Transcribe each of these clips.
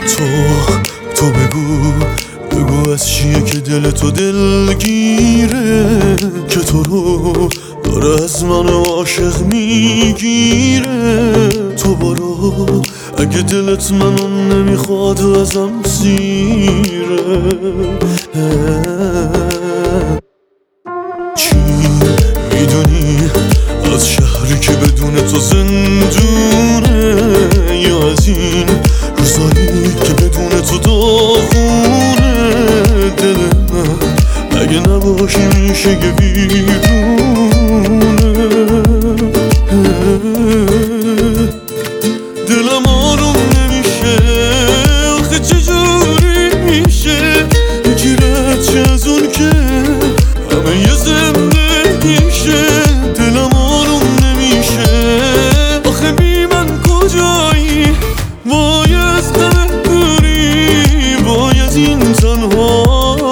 تو بگو از چیه که دل تو دلگیره، که تو رو داره از من عاشق میگیره. تو برو اگه دلت منو نمیخواد ازم سیره. چی میدونی از شهری که بدون تو زندونه، یا از این روزایی که بدون تو داغونه؟ دل من اگه نباشی میشه یه ویرونه. دلم آروم نمیشه، آخه چجوری میشه یکی رد شه از اون که همه یه زندگیشه. دلم آروم نمیشه، آخه بی من کجایی؟ وای از همه دوری، وای از این تنهایی.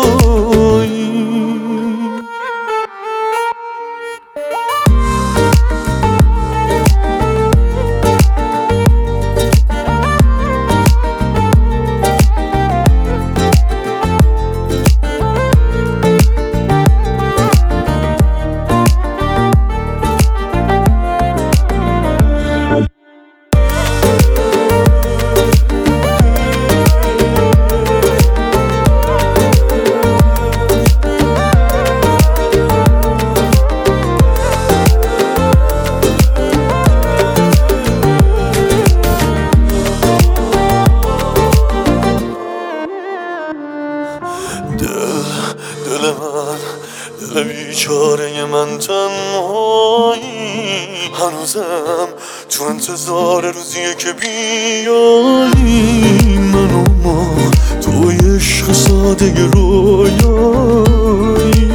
دل من، دل بیچاره من تنهایی، هنوزم تو انتظار روزیه که بیایی. من و ما توی عشق ساده رویایی،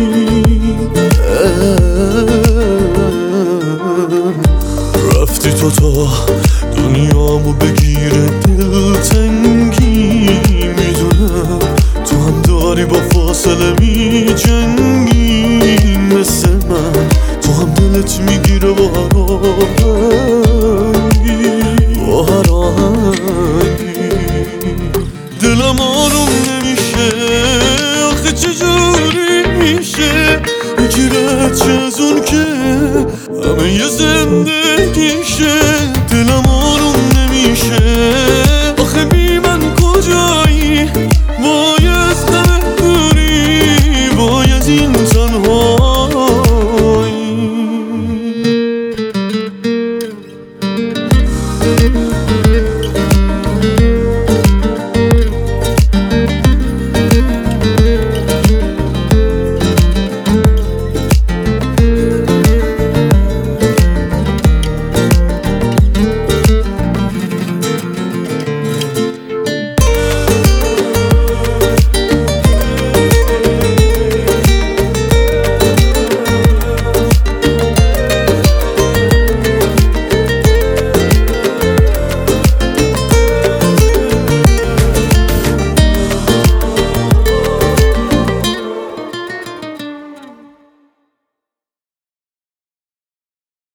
رفتی تو تا دنیامو بگیره دلتنگی. میدونم تو هم داری با فاصله می جنگی، مثل من تو هم دلت میگیره با هر آهنگی، با هر آهنگی. دلم آروم نمیشه، آخه چجوری میشه یکی رد شه از اون که همه یه زندگیشه.